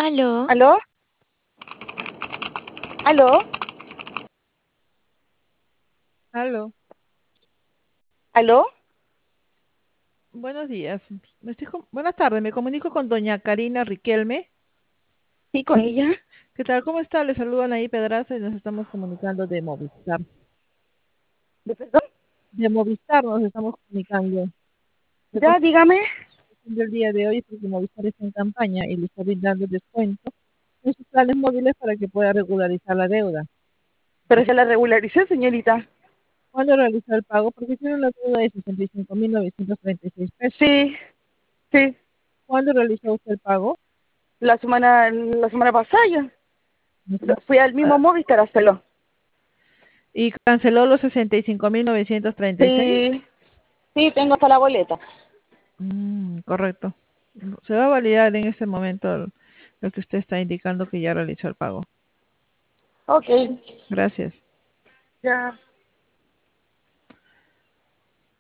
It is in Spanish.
Aló, ¿Aló? ¿Aló? Aló, ¿Aló? buenos días. Buenas tardes, me comunico con doña Karina Riquelme. Sí, con ella. ¿Qué tal? ¿Cómo está? Le saludan ahí Pedraza y nos estamos comunicando de Movistar. ¿De perdón? De Movistar nos estamos comunicando. Le Ya, dígame. del día de hoy porque Movistar está en campaña y le está brindando descuento en sus planes móviles para que pueda regularizar la deuda. Pero ya la regularicé, señorita. ¿Cuándo realizó el pago? Porque tiene una deuda de 65.936 pesos. Sí, sí. ¿Cuándo realizó usted el pago? La semana pasada ya. Fui al mismo Movistar a hacerlo. Y canceló los 65.936. Sí, sí, tengo hasta la boleta. Correcto. Se va a validar en este momento lo que usted está indicando que ya realizó el pago. Ok, Gracias. ya.